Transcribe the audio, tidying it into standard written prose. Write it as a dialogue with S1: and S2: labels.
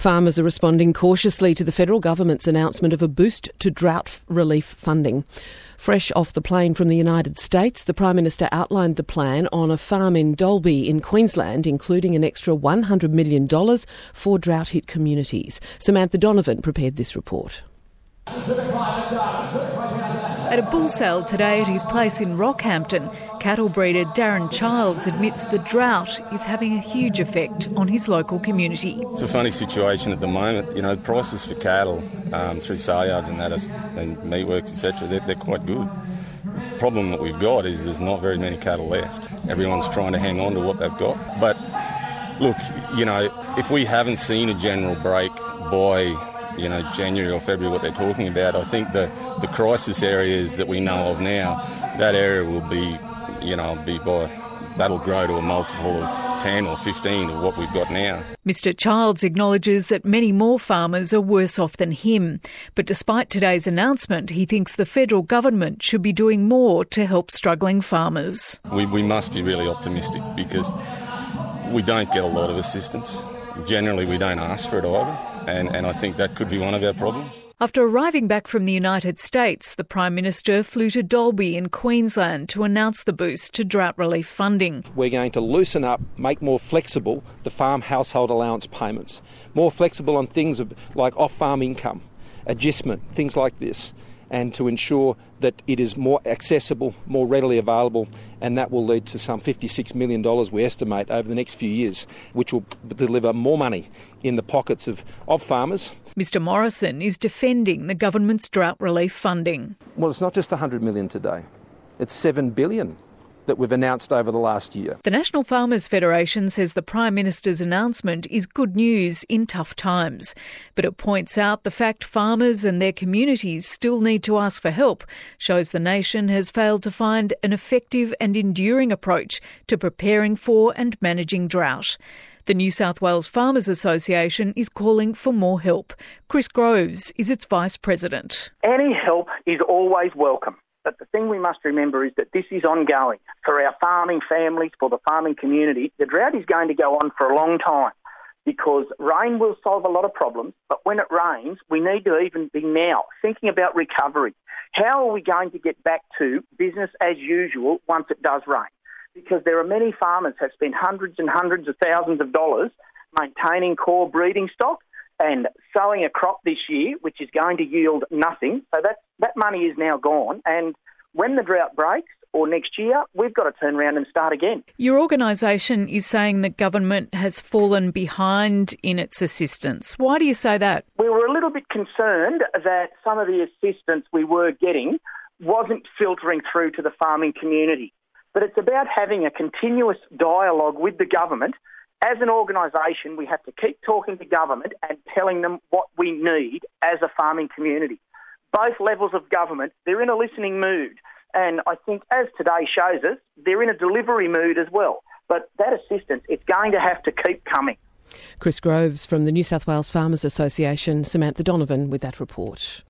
S1: Farmers are responding cautiously to the federal government's announcement of a boost to drought relief funding. Fresh off the plane from the United States, the Prime Minister outlined the plan on a farm in Dalby in Queensland, including an extra $100 million for drought-hit communities. Samantha Donovan prepared this report.
S2: At a bull sale today at his place in Rockhampton, cattle breeder Darren Childs admits the drought is having a huge effect on his local community.
S3: It's a funny situation at the moment. You know, prices for cattle through sale yards and meatworks, etc., they're quite good. The problem that we've got is there's not very many cattle left. Everyone's trying to hang on to what they've got. But look, you know, if we haven't seen a general break by January or February, what they're talking about, I think the crisis areas that we know of now, that area will that'll grow to a multiple of 10 or 15 of what we've got now.
S2: Mr Childs acknowledges that many more farmers are worse off than him. But despite today's announcement, he thinks the federal government should be doing more to help struggling farmers.
S3: We must be really optimistic because we don't get a lot of assistance. Generally, we don't ask for it either. And I think that could be one of our problems.
S2: After arriving back from the United States, the Prime Minister flew to Dalby in Queensland to announce the boost to drought relief funding.
S4: We're going to loosen up, make more flexible the farm household allowance payments, more flexible on things like off-farm income, adjustment, things like this, and to ensure that it is more accessible, more readily available, and that will lead to some $56 million, we estimate, over the next few years, which will deliver more money in the pockets of farmers.
S2: Mr Morrison is defending the government's drought relief funding.
S4: Well, it's not just $100 million today. It's $7 billion that we've announced over the last year.
S2: The National Farmers Federation says the Prime Minister's announcement is good news in tough times. But it points out the fact farmers and their communities still need to ask for help shows the nation has failed to find an effective and enduring approach to preparing for and managing drought. The New South Wales Farmers Association is calling for more help. Chris Groves is its Vice President.
S5: Any help is always welcome. But the thing we must remember is that this is ongoing. For our farming families, for the farming community, the drought is going to go on for a long time because rain will solve a lot of problems, but when it rains, we need to even be now thinking about recovery. How are we going to get back to business as usual once it does rain? Because there are many farmers who have spent hundreds and hundreds of thousands of dollars maintaining core breeding stock and sowing a crop this year, which is going to yield nothing. So that money is now gone. And when the drought breaks, or next year, we've got to turn around and start again.
S2: Your organisation is saying that government has fallen behind in its assistance. Why do you say that?
S5: We were a little bit concerned that some of the assistance we were getting wasn't filtering through to the farming community. But it's about having a continuous dialogue with the government. As an organisation, we have to keep talking to government and telling them what we need as a farming community. Both levels of government, they're in a listening mood. And I think, as today shows us, they're in a delivery mood as well. But that assistance, it's going to have to keep coming.
S1: Chris Groves from the New South Wales Farmers Association, Samantha Donovan with that report.